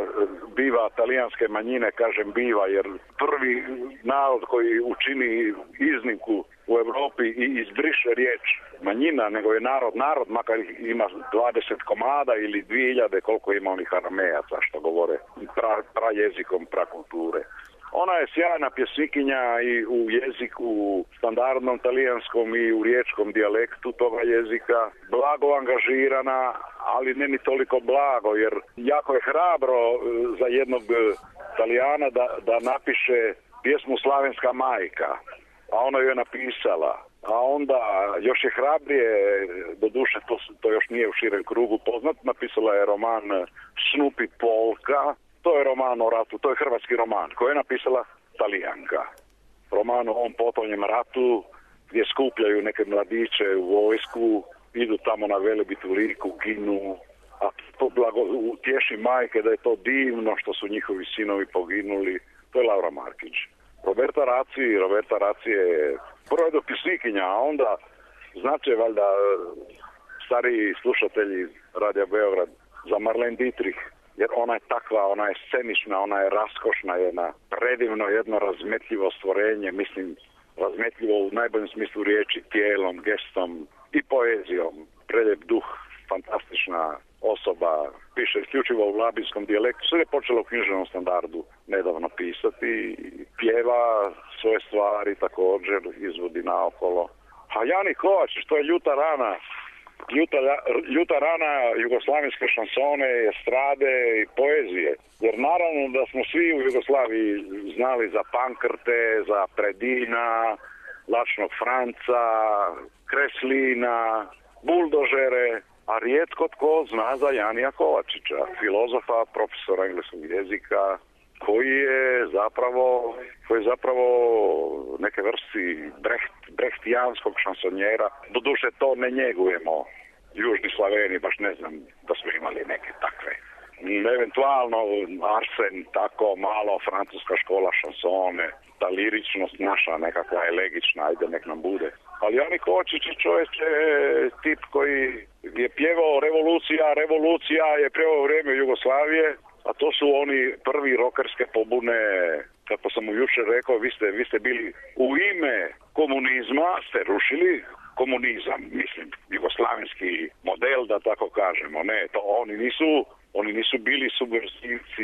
biva talijanske manjine, kažem biva, jer prvi narod koji učini iznimku u Europi i izbriše riječ manjina, nego je narod, makar ima 20 komada ili 2000, koliko ima onih aramejaca što govore prajezikom, prakulture. Ona je sjajna pjesnikinja i u jeziku standardnom talijanskom i u riječkom dijalektu toga jezika, blago angažirana, ali ne ni toliko blago, jer jako je hrabro za jednog Talijana da napiše pjesmu Slavenska majka, a ona ju je napisala. A onda još je hrabrije, doduše to još nije u širem krugu poznat, napisala je roman Snupi Polka. To je roman o ratu, to je hrvatski roman koji je napisala Talijanka. Roman o ovom potonjem ratu gdje skupljaju neke mladiće u vojsku, idu tamo na Velebitu Liku, ginu, a to utješi majke da je to divno što su njihovi sinovi poginuli. To je Laura Markić. Roberta Raci je prvo dopisnikinja, a onda znače valjda stariji slušatelji Radija Beograd za Marlene Dietrich, jer ona je takva, ona je scenična, ona je raskošna, predivno jedno razmetljivo stvorenje, mislim razmetljivo u najboljem smislu riječi, tijelom, gestom i poezijom, prelijep duh, fantastična osoba, piše isključivo u labinskom dijalektu, sve je počelo u književnom standardu nedavno pisati, pjeva svoje stvari također, izvodi naokolo. A Jani Kovačić, to je ljuta rana jugoslavenske šansone, estrade i poezije. Jer naravno da smo svi u Jugoslaviji znali za Pankrte, za Predina, Lačnog Franca, Kreslina, buldožere, a rijetko tko zna za Janija Kovačića, filozofa, profesora engleskog jezika, koji je zapravo neke vrsti brehtijanskog šansonjera. Doduše to ne njegujemo. Južni Slaveni, baš ne znam da smo imali neke takve. Eventualno Arsen, tako malo, francuska škola šansone, ta liričnost naša nekakva elegična, ajde nek nam bude. Ali Jani Kočić je čovječe tip koji je pjevao revolucija je pjevao vrijeme Jugoslavije, a to su oni prvi rokerske pobune, kako sam mu jučer rekao, vi ste bili u ime komunizma, ste rušili komunizam, mislim, jugoslavenski model, da tako kažemo, ne, to oni nisu bili subverzivci,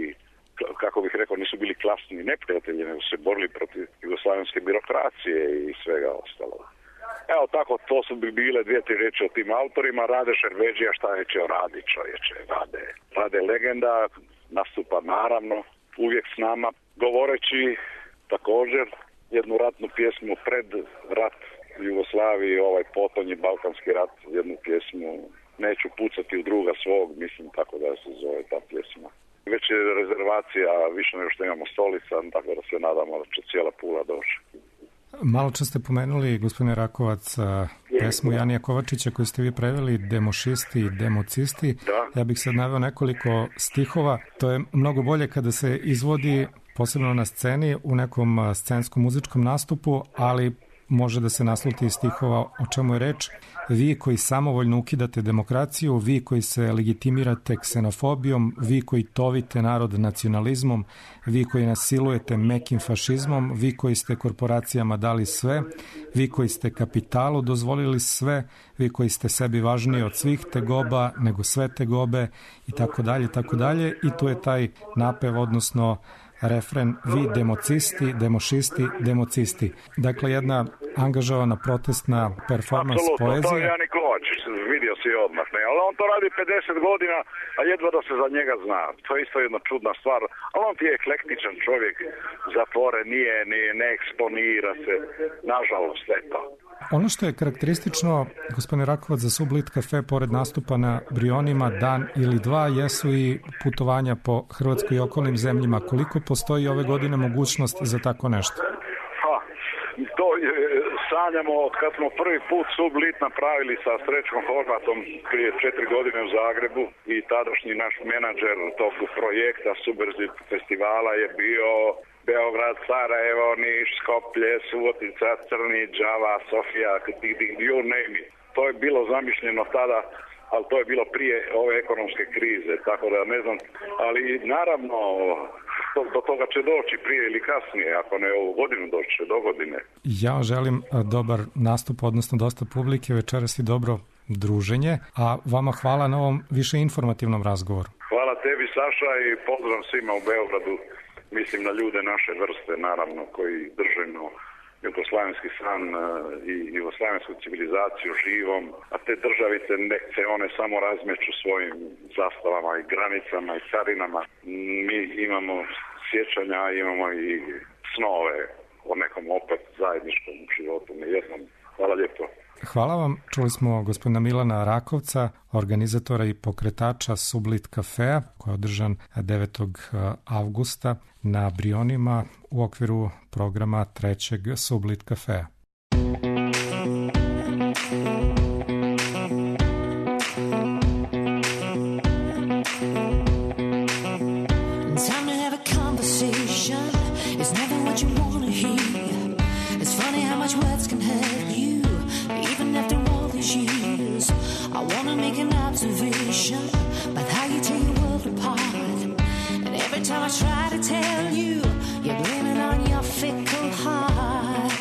kako bih rekao, nisu bili klasni neprijatelji, nego se borili protiv jugoslavenske birokracije i svega ostalo. Evo tako, to su bi bile 2-3 riječi o tim autorima. Rade Šerbedžija, šta neće radi čovječe, Rade legenda, nastupa naravno, uvijek s nama, govoreći također jednu ratnu pjesmu pred rat Jugoslaviji, ovaj potonji Balkanski rat, jednu pjesmu Neću pucati u druga svog, mislim tako da se zove ta pjesma. Već je rezervacija više nego što imamo stolica, tako da se nadamo da će cijela Pula doći. Malo čas ste pomenuli, gospodine Rakovac, pesmu Janija Kovačića koju ste vi preveli, Demošisti i Democisti. Da. Ja bih sad naveo nekoliko stihova. To je mnogo bolje kada se izvodi posebno na sceni u nekom scenskom muzičkom nastupu, ali može da se nasluti iz stihova o čemu je reč. Vi koji samovoljno ukidate demokraciju, vi koji se legitimirate ksenofobijom, vi koji tovite narod nacionalizmom, vi koji nasilujete mekim fašizmom, vi koji ste korporacijama dali sve, vi koji ste kapitalu dozvolili sve, vi koji ste sebi važniji od svih tegoba nego sve tegobe i tako dalje, tako dalje. I tu je taj napev, odnosno refren, vi democisti, demošisti, democisti. Dakle, jedna angažovana protestna performans poezije. To je Jani Kovačić, vidio si odmah, ne? Ali on to radi 50 godina, a jedva da se za njega zna. To je isto jedna čudna stvar. Ali on ti je eklektičan čovjek, zatvoren, ne eksponira se, nažalost, eto. Ono što je karakteristično, gospodine Rakovac, za Sublit Cafe, pored nastupa na Brionima, dan ili dva, jesu i putovanja po Hrvatskoj i okolnim zemljima. Koliko postoji ove godine mogućnost za tako nešto? To sanjamo kad smo prvi put Sublit napravili sa Srećkom Horvatom prije 4 godine u Zagrebu i tadašnji naš menadžer tog projekta Subverzit festivala je bio Beograd, Sarajevo, Niš, Skoplje, Subotica, Crni, Đava, Sofija, you name it. To je bilo zamišljeno tada, ali to je bilo prije ove ekonomske krize, tako da ne znam, ali naravno do toga će doći prije ili kasnije, ako ne ovu godinu doći, do godine. Ja vam želim dobar nastup, odnosno dosta publike večeras i dobro druženje, a vama hvala na ovom više informativnom razgovoru. Hvala tebi, Saša, i pozdrav svima u Beogradu. Mislim na ljude naše vrste, naravno, koji držimo jugoslavenski san i jugoslavensku civilizaciju živom, a te državice se one samo razmeću svojim zastavama i granicama i carinama. Mi imamo sjećanja, imamo i snove o nekom opet zajedničkom životu, nejednom. Hvala lijepo. Hvala vam. Čuli smo gospodina Milana Rakovca, organizatora i pokretača Sublit Cafea, koji je održan 9. avgusta na Brionima u okviru programa 3. Sublit Cafea. But how you tear your world apart, and every time I try to tell you, you're blaming on your fickle heart.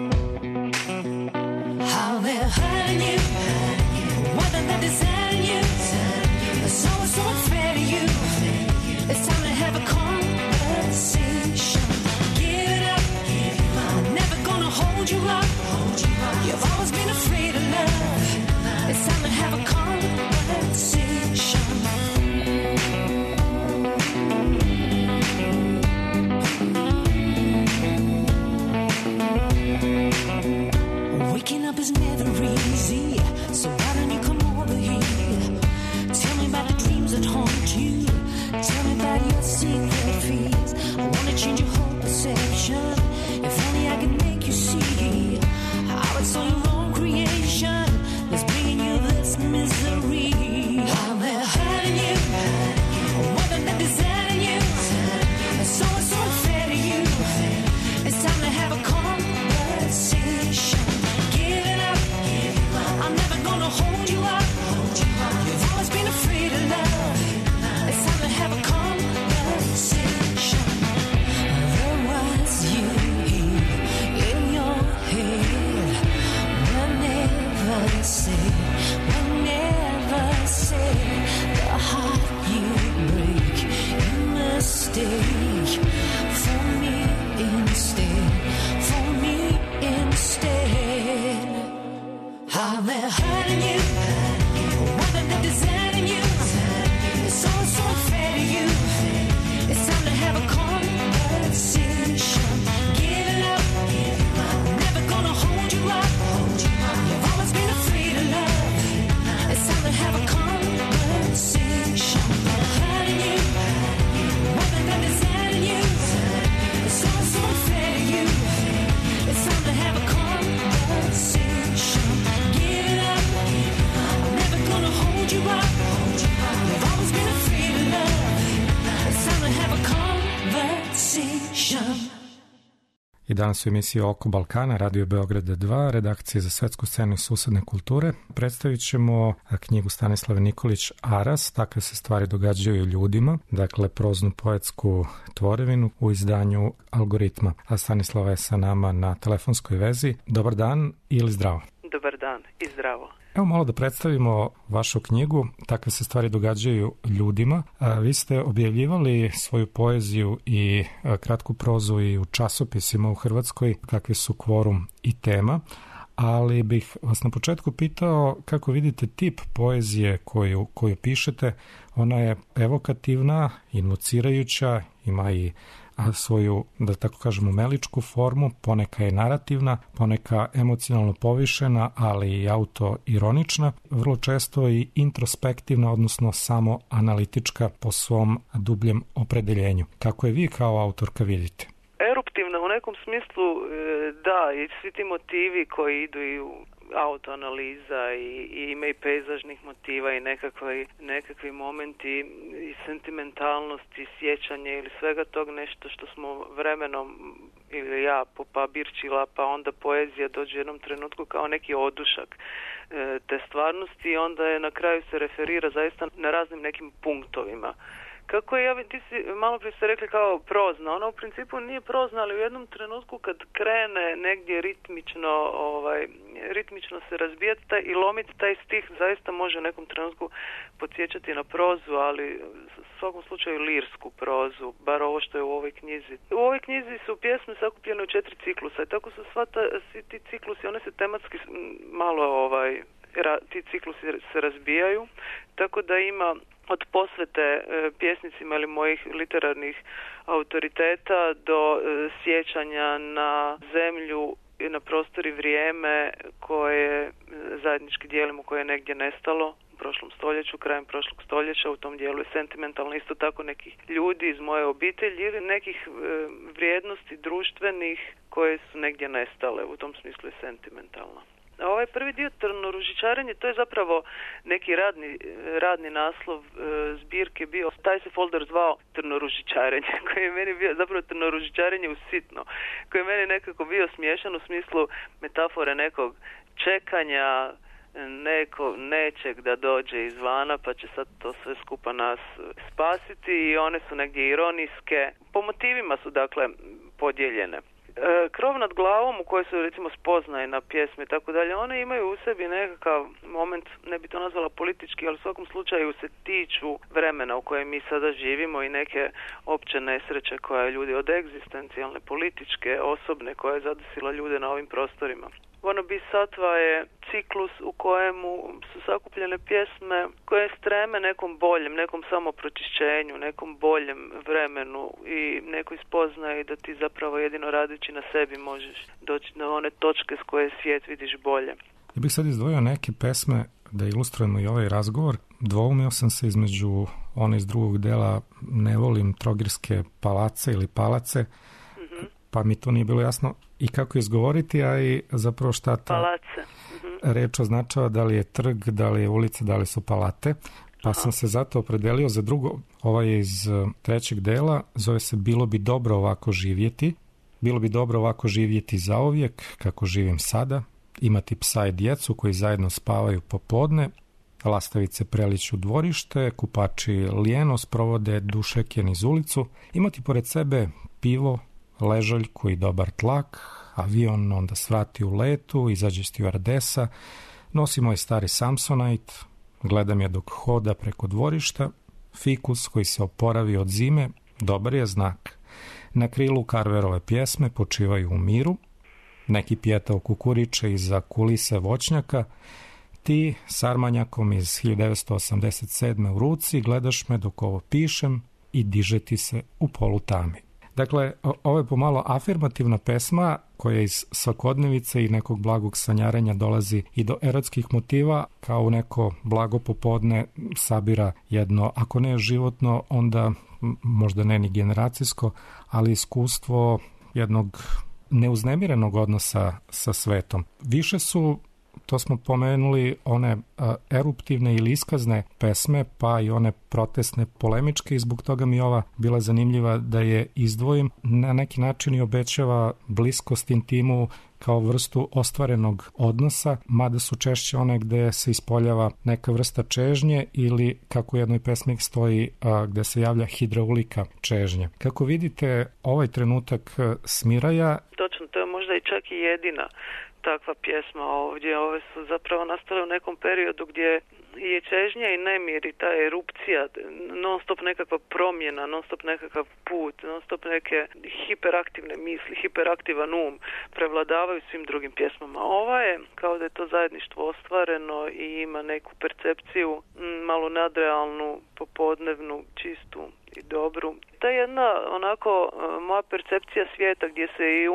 How they're hurting you, whether they're deserting you, so unfair to you. It's time to have a conversation. Give it up, I'm never gonna hold you up. You've always been afraid of love. It's time to have a conversation. danas u emisiji Oko Balkana, Radio Beograd 2, redakcije za svetsku scenu i susedne kulture. Predstavit ćemo knjigu Stanislave Nikolić Aras, Takve se stvari događaju ljudima, dakle proznu poetsku tvorevinu u izdanju Algoritma. A Stanislava je sa nama na telefonskoj vezi. Dobar dan ili zdravo? Dobar dan i zdravo. Evo malo da predstavimo vašu knjigu Takve se stvari događaju ljudima. Vi ste objavljivali svoju poeziju i kratku prozu i u časopisima u Hrvatskoj, kakvi su Kvorum i Tema, ali bih vas na početku pitao kako vidite tip poezije koju pišete. Ona je evokativna, invocirajuća, ima i svoju, da tako kažemo, meličku formu, poneka je narativna, poneka emocionalno povišena, ali i autoironična, vrlo često i introspektivna, odnosno samo analitička po svom dubljem opredeljenju. Kako je vi kao autorka vidite? Eruptivna u nekom smislu, da, i svi ti motivi koji idu i u autoanaliza i ima i pejzažnih motiva i nekakvi momenti i sentimentalnosti, sjećanje ili svega tog, nešto što smo vremenom ili ja popabirčila, pa onda poezija dođe u jednom trenutku kao neki odušak te stvarnosti i onda je na kraju se referira zaista na raznim nekim punktovima. Kako je, ti si malo prije ste rekli kao prozna, ona u principu nije prozna, ali u jednom trenutku kad krene negdje ritmično se razbijati i lomiti taj stih, zaista može u nekom trenutku podsjećati na prozu, ali u svakom slučaju lirsku prozu, bar ovo što je u ovoj knjizi. U ovoj knjizi su pjesme sakupljene u 4 ciklusa i tako su svi ti ciklusi, one se tematski malo ti ciklusi se razbijaju, tako da ima od posvete pjesnicima ili mojih literarnih autoriteta do sjećanja na zemlju i na prostor i vrijeme koje zajednički dijelimo, koje je negdje nestalo u prošlom stoljeću, krajem prošlog stoljeća. U tom dijelu je sentimentalno isto tako nekih ljudi iz moje obitelji ili nekih vrijednosti društvenih koje su negdje nestale. U tom smislu je sentimentalno. A ovaj prvi dio, Trnoružičarenje, to je zapravo neki radni naslov zbirke bio. Taj se folder zvao Trnoružičarenje, koji je meni bio zapravo Trnoružičarenje u sitno, koji je meni nekako bio smiješan u smislu metafore nekog čekanja, nečeg da dođe izvana pa će sad to sve skupa nas spasiti i one su negdje ironijske. Po motivima su dakle podijeljene. Krov nad glavom u kojoj su recimo spoznajna pjesme i tako dalje, one imaju u sebi nekakav moment, ne bi to nazvala politički, ali u svakom slučaju se tiču vremena u kojem mi sada živimo i neke opće nesreće koje ljudi od egzistencijalne, političke, osobne, koje je zadesila ljude na ovim prostorima. Wannabe Satva je ciklus u kojemu su sakupljene pjesme koje streme nekom boljem, nekom samopročišćenju, nekom boljem vremenu i nekoj spoznaji da ti zapravo jedino radeći na sebi možeš doći na one točke s koje svijet vidiš bolje. Ja bih sad izdvojio neke pesme da ilustrujemo i ovaj razgovor. Dvoumio sam se između one iz drugog dela Ne volim trogirske palace ili palace, pa mi to nije bilo jasno i kako izgovoriti, a i zapravo šta ta reč označava, da li je trg, da li je ulica, da li su palate, pa sam se zato opredelio za drugo. Ova je iz trećeg dela, zove se Bilo bi dobro ovako živjeti. Bilo bi dobro ovako živjeti zauvijek, kako živim sada, imati psa i djecu koji zajedno spavaju popodne, lastavice preliću dvorište, kupači lijeno sprovode dušeke niz ulicu, imati pored sebe pivo, ležaljku i dobar tlak, avion onda svrati u letu, izađe stjuardesa, nosi moj stari Samsonite, gledam je dok hoda preko dvorišta, fikus koji se oporavi od zime, dobar je znak. Na krilu Carverove pjesme počivaju u miru, neki pjetao kukuriče iza kulise voćnjaka, ti s armanjakom iz 1987. u ruci gledaš me dok ovo pišem i diže ti se u polutami. Dakle, ovo je pomalo afirmativna pesma koja iz svakodnevice i nekog blagog sanjarenja dolazi i do erotskih motiva, kao u neko blago popodne sabira jedno, ako ne životno, onda možda ne ni generacijsko, ali iskustvo jednog neuznemirenog odnosa sa svetom. Više su to smo pomenuli one eruptivne ili iskazne pesme, pa i one protestne, polemičke, i zbog toga mi je ova bila zanimljiva da je izdvojim. Na neki način i obećava bliskost, intimu kao vrstu ostvarenog odnosa, mada su češće one gde se ispoljava neka vrsta čežnje ili, kako u jednoj pesmi stoji, gde se javlja hidraulika čežnje. Kako vidite ovaj trenutak smiraja? Točno, to je možda i čak i jedina takva pjesma ovdje. Ove su zapravo nastale u nekom periodu gdje je čežnja i nemir i ta erupcija, non stop nekakva promjena, non stop nekakav put, non stop neke hiperaktivne misli, hiperaktivan prevladavaju svim drugim pjesmama. Ova je kao da je to zajedništvo ostvareno i ima neku percepciju malo nadrealnu, popodnevnu, čistu i dobru. Ta jedna onako moja percepcija svijeta gdje se i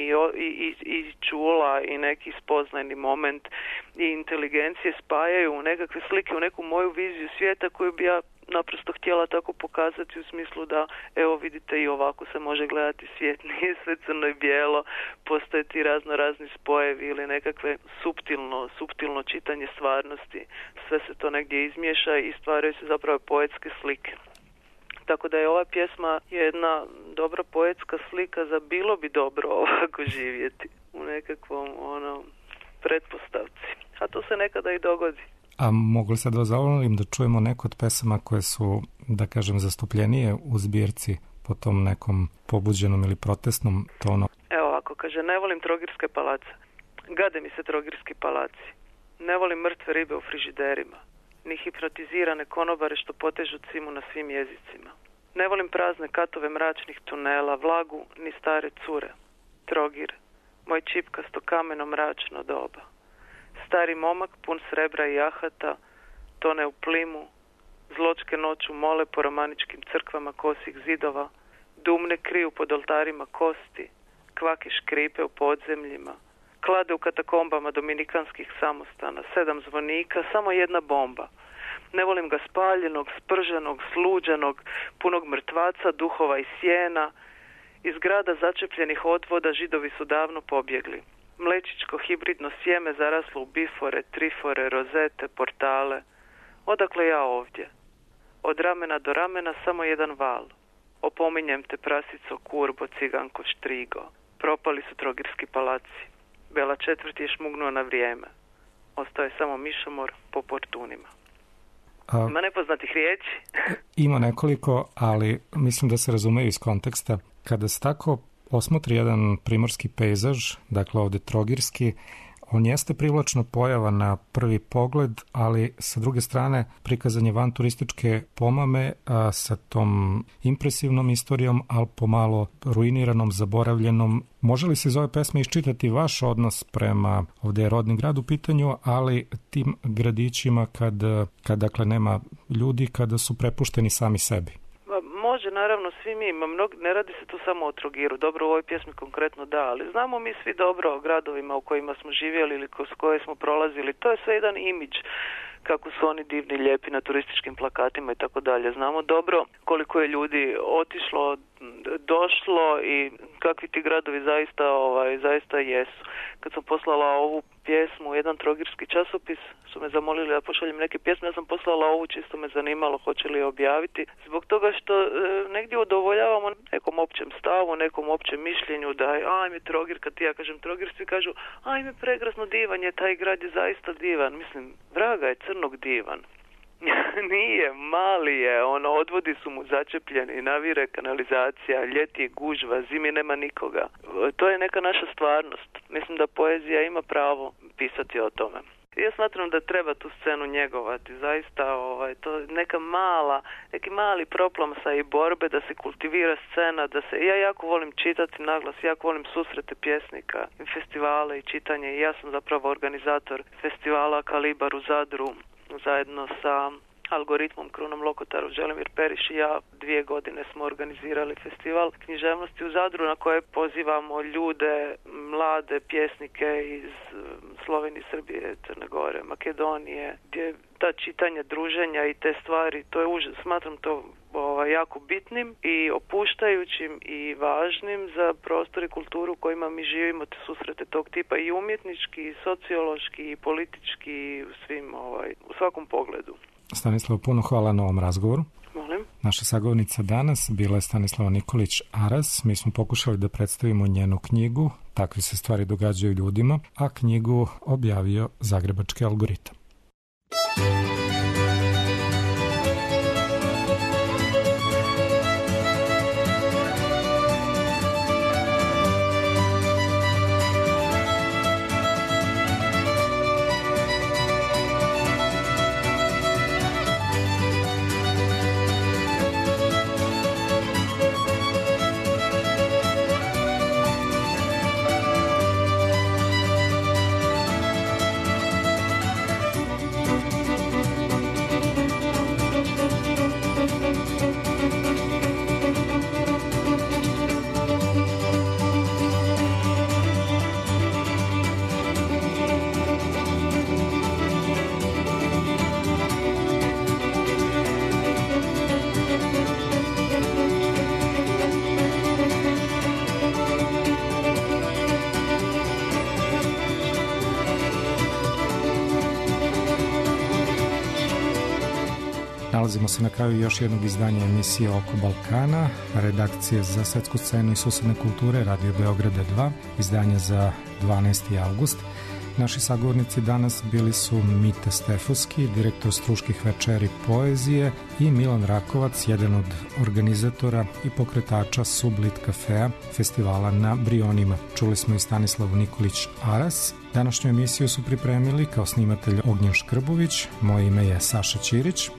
i čula i neki spoznajni moment i inteligencije spajaju u nekakve slike, u neku moju viziju svijeta koju bi ja naprosto htjela tako pokazati u smislu da evo vidite i ovako se može gledati svijet, nije sve crno i bijelo, postoje ti razni spojevi ili nekakve suptilno čitanje stvarnosti, sve se to negdje izmiješa i stvaraju se zapravo poetske slike. Tako da je ova pjesma jedna dobra poetska slika za bilo bi dobro ovako živjeti u nekakvom pretpostavci. A to se nekada i dogodi. A mogu li sad vas zavolim da čujemo neko od pesama koje su, da kažem, zastupljenije u zbirci po tom nekom pobuđenom ili protestnom tonu? Evo ovako, kaže, ne volim trogirske palace. Gade mi se trogirski palaci. Ne volim mrtve ribe u frižiderima. Ni hipnotizirane konobare što potežu cimu na svim jezicima. Ne volim prazne katove mračnih tunela, vlagu, ni stare cure. Trogir, moj čipkasto kameno mračno doba. Stari momak pun srebra i ahata, tone u plimu, zločke noću mole po romaničkim crkvama kosih zidova, dumne kriju pod oltarima kosti, kvake škripe u podzemljima, klade u katakombama dominikanskih samostana, 7 zvonika, samo jedna bomba. Ne volim ga spaljenog, sprženog, sluđenog, punog mrtvaca, duhova i sjena. Iz grada začepljenih odvoda Židovi su davno pobjegli. Mlečičko hibridno sjeme zaraslo u bifore, trifore, rozete, portale. Odakle ja ovdje? Od ramena do ramena samo jedan val. Opominjem te prasico, kurbo, ciganko, štrigo. Propali su trogirski palaci. Bela četvrt je šmugnuo na vrijeme. Ostao je samo mišomor po portunima. Ima nepoznatih riječi? Ima nekoliko, ali mislim da se razumeju iz konteksta. Kada se tako osmotri jedan primorski pejzaž, dakle ovdje trogirski, on jeste privlačna pojava na prvi pogled, ali sa druge strane prikazan je van turističke pomame sa tom impresivnom istorijom, ali pomalo ruiniranom, zaboravljenom. Može li se iz ove pesme iščitati vaš odnos prema, ovdje je rodni grad u pitanju, ali tim gradićima kad dakle nema ljudi, kada su prepušteni sami sebi? Može, naravno, svi mi, ne radi se tu samo o Trogiru, dobro u ovoj pjesmi konkretno da, ali znamo mi svi dobro o gradovima u kojima smo živjeli ili s koje smo prolazili, to je sve jedan imidž, kako su oni divni, lijepi na turističkim plakatima i tako dalje. Znamo dobro koliko je ljudi otišlo, došlo i kakvi ti gradovi zaista jesu. Kad sam poslala ovu pjesmu u jedan trogirski časopis, su me zamolili da pošaljem neke pjesme, ja sam poslala ovu, čisto me zanimalo hoće li je objaviti, zbog toga što negdje udovoljavamo nekom općem stavu, nekom općem mišljenju da ajme Trogir, kad ja kažem Trogir, svi kažu ajme pregrasno divan je, taj grad je zaista divan. Mislim, vraga je crnog divan. Nije, mali je, odvodi su mu začepljeni, navire kanalizacija, ljeti je gužva, zimi nema nikoga. To je neka naša stvarnost. Mislim da poezija ima pravo pisati o tome. Ja smatram da treba tu scenu njegovati, zaista to neki mali proplamsa i borbe da se kultivira scena, ja jako volim čitati naglas, jako volim susrete pjesnika, festivale i čitanje i ja sam zapravo organizator festivala Kalibar u Zadru, zajedno sa Algoritmom, Krunom Lokotaru, Želimir Periš i ja 2 godine smo organizirali festival književnosti u Zadru na koje pozivamo ljude, mlade pjesnike iz Slovenije, Srbije, Crne Gore, Makedonije, gdje ta čitanja, druženja i te stvari, to je užas, smatram to jako bitnim i opuštajućim i važnim za prostor i kulturu u kojima mi živimo, te susrete tog tipa i umjetnički, i sociološki, i politički, i u svakom pogledu. Stanislava, puno hvala na ovom razgovoru. Molim. Naša sagovornica danas bila je Stanislava Nikolić Aras. Mi smo pokušali da predstavimo njenu knjigu Takve se stvari događaju ljudima, a knjigu objavio Zagrebački algoritam. Nalazimo se na kraju još jednog izdanja emisije Oko Balkana, redakcije za svetsku scenu i susedne kulture Radio Beograda 2, izdanje za 12. avgust. Naši sagovornici danas bili su Mite Stefovski, direktor Struških večeri poezije, i Milan Rakovac, jedan od organizatora i pokretača Sublit kafea, festivala na Brionima. Čuli smo i Stanislavu Nikolić Aras. Današnju emisiju su pripremili kao snimatelj Ognjen Škrbović, moje ime je Saša Ćirić.